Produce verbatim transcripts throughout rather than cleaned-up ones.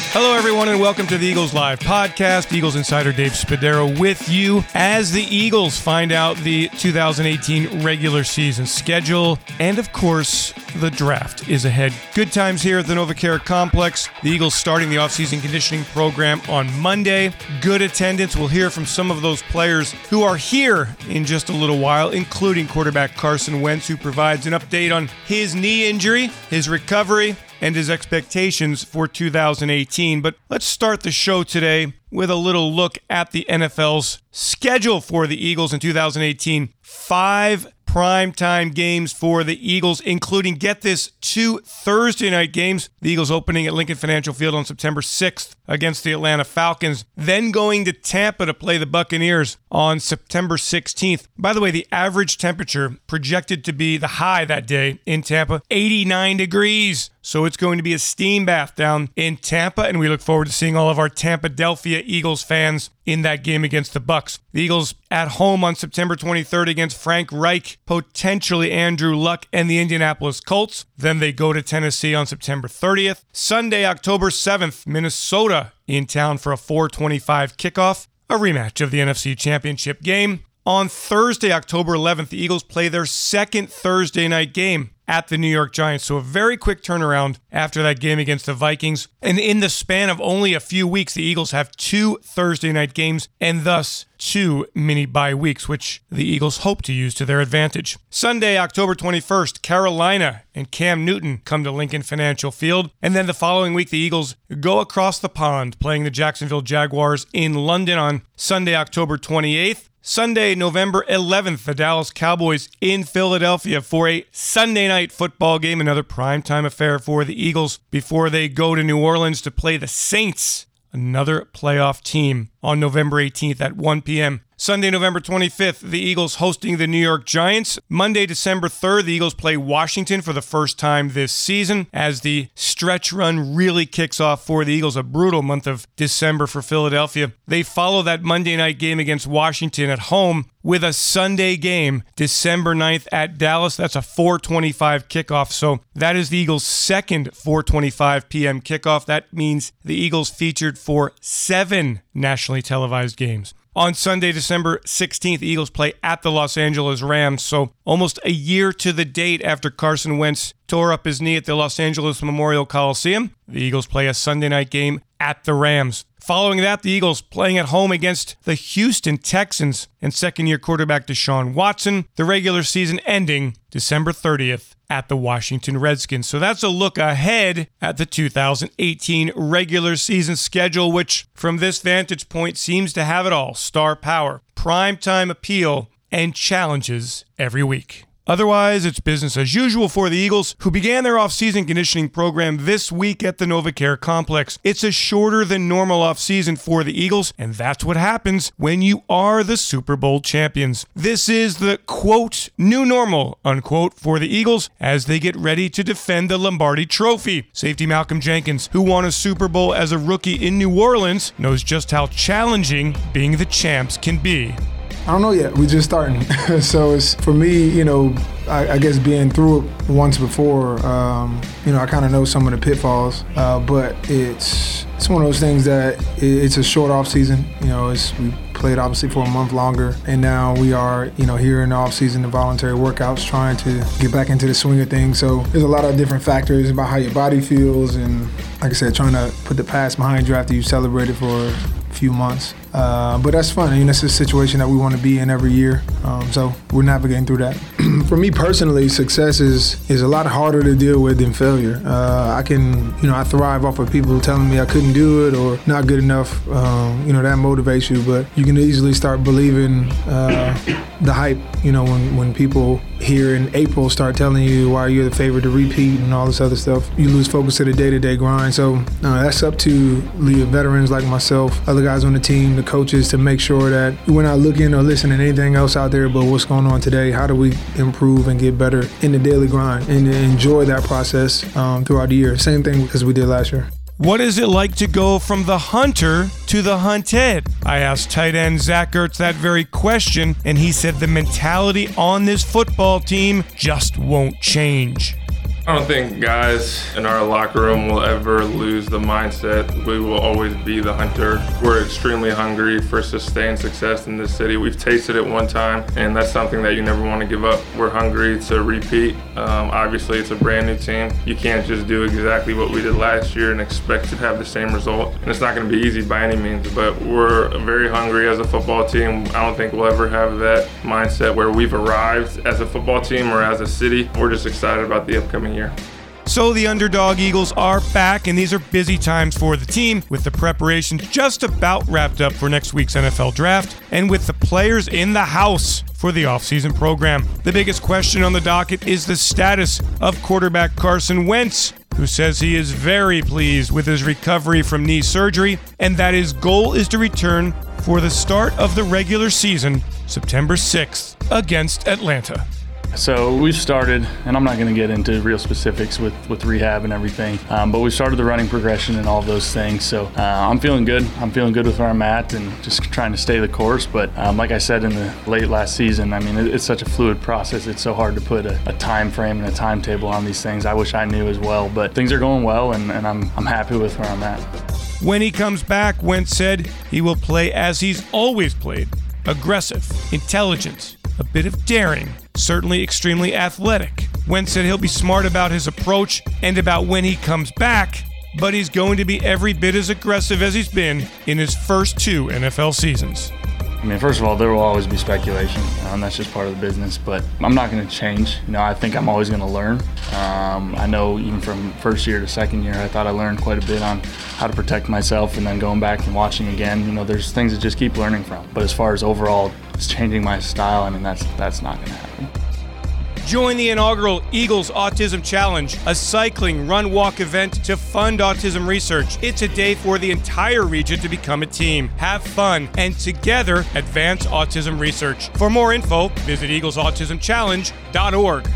Hello, everyone, and welcome to the Eagles Live podcast. Eagles insider Dave Spadaro with you as the Eagles find out the two thousand eighteen regular season schedule. And, of course, the draft is ahead. Good times here at the NovaCare Complex. The Eagles starting the offseason conditioning program on Monday. Good attendance. We'll hear from some of those players who are here in just a little while, including quarterback Carson Wentz, who provides an update on his knee injury, his recovery, and his expectations for two thousand eighteen. But let's start the show today with a little look at the N F L's schedule for the Eagles in two thousand eighteen. Five primetime games for the Eagles, including, get this, two Thursday night games. The Eagles opening at Lincoln Financial Field on September sixth against the Atlanta Falcons, then going to Tampa to play the Buccaneers on September sixteenth. By the way, the average temperature projected to be the high that day in Tampa, eighty-nine degrees. So it's going to be a steam bath down in Tampa, and we look forward to seeing all of our Tampa-Delphia Eagles fans in that game against the Bucs. The Eagles at home on September twenty-third against Frank Reich, potentially Andrew Luck, and the Indianapolis Colts. Then they go to Tennessee on September thirtieth. Sunday, October seventh, Minnesota in town for a four twenty-five kickoff, a rematch of the N F C Championship game. On Thursday, October eleventh, the Eagles play their second Thursday night game at the New York Giants. So a very quick turnaround after that game against the Vikings. And in the span of only a few weeks, the Eagles have two Thursday night games and thus two mini bye weeks, which the Eagles hope to use to their advantage. Sunday, October twenty-first, Carolina and Cam Newton come to Lincoln Financial Field. And then the following week, the Eagles go across the pond, playing the Jacksonville Jaguars in London on Sunday, October twenty-eighth. Sunday, November eleventh, the Dallas Cowboys in Philadelphia for a Sunday night football game, another primetime affair for the Eagles before they go to New Orleans to play the Saints, another playoff team, on November eighteenth at one p.m. Sunday, November twenty-fifth, the Eagles hosting the New York Giants. Monday, December third, the Eagles play Washington for the first time this season as the stretch run really kicks off for the Eagles, a brutal month of December for Philadelphia. They follow that Monday night game against Washington at home with a Sunday game, December ninth at Dallas. That's a four twenty-five kickoff. So that is the Eagles' second four twenty-five p.m. kickoff. That means the Eagles featured for seven nationally televised games. On Sunday, December sixteenth, the Eagles play at the Los Angeles Rams. So almost a year to the date after Carson Wentz tore up his knee at the Los Angeles Memorial Coliseum, the Eagles play a Sunday night game at the Rams. Following that, the Eagles playing at home against the Houston Texans and second-year quarterback Deshaun Watson. The regular season ending December thirtieth at the Washington Redskins. So that's a look ahead at the two thousand eighteen regular season schedule, which from this vantage point seems to have it all: star power, primetime appeal, and challenges every week. Otherwise, it's business as usual for the Eagles, who began their off-season conditioning program this week at the NovaCare Complex. It's a shorter than normal off-season for the Eagles, and that's what happens when you are the Super Bowl champions. This is the, quote, new normal, unquote, for the Eagles as they get ready to defend the Lombardi Trophy. Safety Malcolm Jenkins, who won a Super Bowl as a rookie in New Orleans, knows just how challenging being the champs can be. I don't know yet. We're just starting. So it's, for me, you know, I, I guess being through it once before, um, you know, I kind of know some of the pitfalls. Uh, but it's it's one of those things that it, it's a short off season. You know, it's we played obviously for a month longer, and now we are, you know, here in the off season, the voluntary workouts, trying to get back into the swing of things. So there's a lot of different factors about how your body feels, and like I said, trying to put the past behind you after you've celebrated for a few months. Uh, but that's fun. I mean, that's a situation that we want to be in every year. Um, so we're navigating through that. For me personally, success is is a lot harder to deal with than failure. Uh, I can, you know, I thrive off of people telling me I couldn't do it or not good enough. Um, you know, that motivates you. But you can easily start believing uh, the hype. You know, when when people here in April start telling you why you're the favorite to repeat and all this other stuff, you lose focus of the day-to-day grind. So uh, that's up to the veterans like myself, other guys on the team, the coaches, to make sure that we're not looking or listening to anything else out there but what's going on today. How do we improve and get better in the daily grind and enjoy that process um, throughout the year? Same thing as we did last year. What is it like to go from the hunter to the hunted? I asked tight end Zach Ertz that very question, and he said the mentality on this football team just won't change. I don't think guys in our locker room will ever lose the mindset. We will always be the hunter. We're extremely hungry for sustained success in this city. We've tasted it one time, and that's something that you never want to give up. We're hungry to repeat. Um, obviously, it's a brand new team. You can't just do exactly what we did last year and expect to have the same result. And it's not going to be easy by any means, but we're very hungry as a football team. I don't think we'll ever have that mindset where we've arrived as a football team or as a city. We're just excited about the upcoming year. So the Underdog Eagles are back, and these are busy times for the team, with the preparation just about wrapped up for next week's N F L Draft, and with the players in the house for the offseason program. The biggest question on the docket is the status of quarterback Carson Wentz, who says he is very pleased with his recovery from knee surgery, and that his goal is to return for the start of the regular season, September sixth, against Atlanta. So we've started, and I'm not going to get into real specifics with, with rehab and everything, um, but we started the running progression and all those things. So uh, I'm feeling good. I'm feeling good with where I'm at and just trying to stay the course. But um, like I said in the late last season, I mean, it, it's such a fluid process. It's so hard to put a, a time frame and a timetable on these things. I wish I knew as well, but things are going well, and, and I'm, I'm happy with where I'm at. When he comes back, Wentz said he will play as he's always played: aggressive, intelligent, a bit of daring, certainly extremely athletic. Wentz said he'll be smart about his approach and about when he comes back, but he's going to be every bit as aggressive as he's been in his first two N F L seasons. I mean, first of all, there will always be speculation, and that's just part of the business, but I'm not going to change. You know, I think I'm always going to learn. Um, I know even from first year to second year, I thought I learned quite a bit on how to protect myself, and then going back and watching again, you know, there's things to just keep learning from. But as far as overall just changing my style, I mean, that's that's not going to happen. Join the inaugural Eagles Autism Challenge, a cycling run-walk event to fund autism research. It's a day for the entire region to become a team, have fun, and together advance autism research. For more info, visit eagles autism challenge dot org.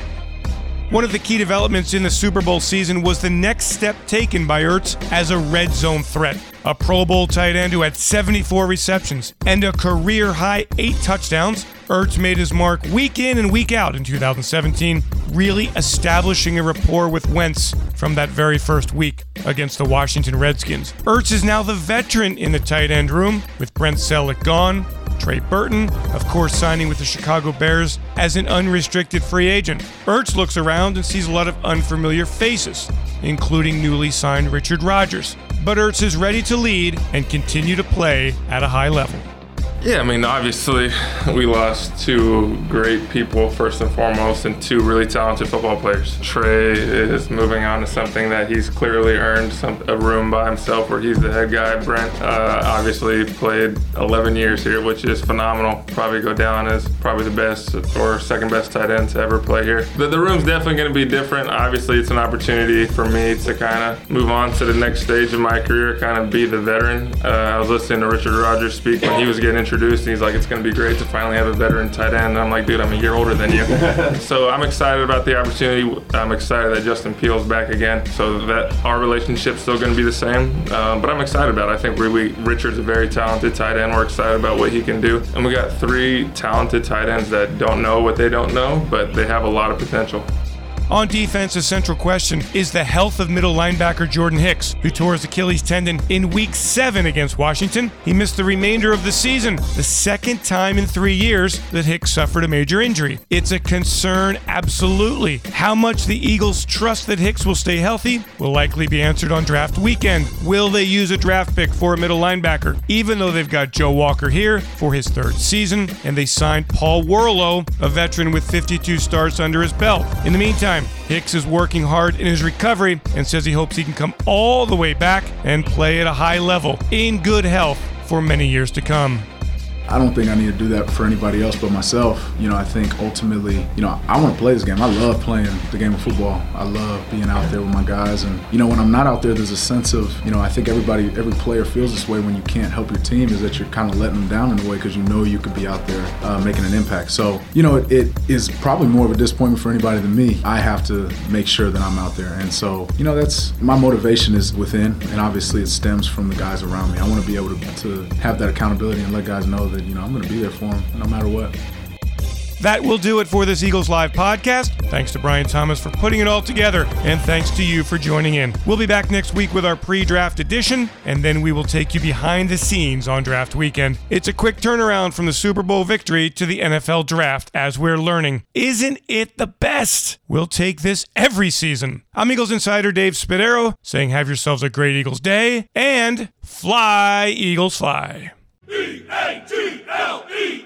One of the key developments in the Super Bowl season was the next step taken by Ertz as a red zone threat. A Pro Bowl tight end who had seventy-four receptions and a career-high eight touchdowns, Ertz made his mark week in and week out in two thousand seventeen, really establishing a rapport with Wentz from that very first week against the Washington Redskins. Ertz is now the veteran in the tight end room, with Brent Selleck gone, Trey Burton, of course, signing with the Chicago Bears as an unrestricted free agent. Ertz looks around and sees a lot of unfamiliar faces, including newly signed Richard Rodgers. But Ertz is ready to lead and continue to play at a high level. Yeah, I mean, obviously, we lost two great people, first and foremost, and two really talented football players. Trey is moving on to something that he's clearly earned some, a room by himself where he's the head guy. Brent uh, obviously played eleven years here, which is phenomenal. Probably go down as probably the best or second best tight end to ever play here. The, the room's definitely going to be different. Obviously, it's an opportunity for me to kind of move on to the next stage of my career, kind of be the veteran. Uh, I was listening to Richard Rodgers speak when he was getting introduced. Introduced, and he's like, it's going to be great to finally have a veteran tight end. And I'm like, dude, I'm a year older than you. So I'm excited about the opportunity. I'm excited that Justin Peel's back again, so that our relationship's still going to be the same. Um, but I'm excited about it. I think we, we, Richard's a very talented tight end. We're excited about what he can do. And we got three talented tight ends that don't know what they don't know, but they have a lot of potential. On defense, the central question is the health of middle linebacker Jordan Hicks, who tore his Achilles tendon in week seven against Washington. He missed the remainder of the season, the second time in three years that Hicks suffered a major injury. It's a concern, absolutely. How much the Eagles trust that Hicks will stay healthy will likely be answered on draft weekend. Will they use a draft pick for a middle linebacker, even though they've got Joe Walker here for his third season, and they signed Paul Worrilow, a veteran with fifty-two starts under his belt. In the meantime, Hicks is working hard in his recovery and says he hopes he can come all the way back and play at a high level in good health for many years to come. I don't think I need to do that for anybody else but myself. You know, I think ultimately, you know, I want to play this game. I love playing the game of football. I love being out there with my guys. And, you know, when I'm not out there, there's a sense of, you know, I think everybody, every player feels this way when you can't help your team, is that you're kind of letting them down in a way because you know you could be out there uh, making an impact. So, you know, it, it is probably more of a disappointment for anybody than me. I have to make sure that I'm out there. And so, you know, that's, my motivation is within, and obviously it stems from the guys around me. I want to be able to, to have that accountability and let guys know that, you know, I'm going to be there for them no matter what. That will do it for this Eagles Live podcast. Thanks to Brian Thomas for putting it all together, and thanks to you for joining in. We'll be back next week with our pre-draft edition, and then we will take you behind the scenes on draft weekend. It's a quick turnaround from the Super Bowl victory to the N F L draft, as we're learning. Isn't it the best? We'll take this every season. I'm Eagles Insider Dave Spadaro, saying have yourselves a great Eagles day, and fly, Eagles, fly. E A G L E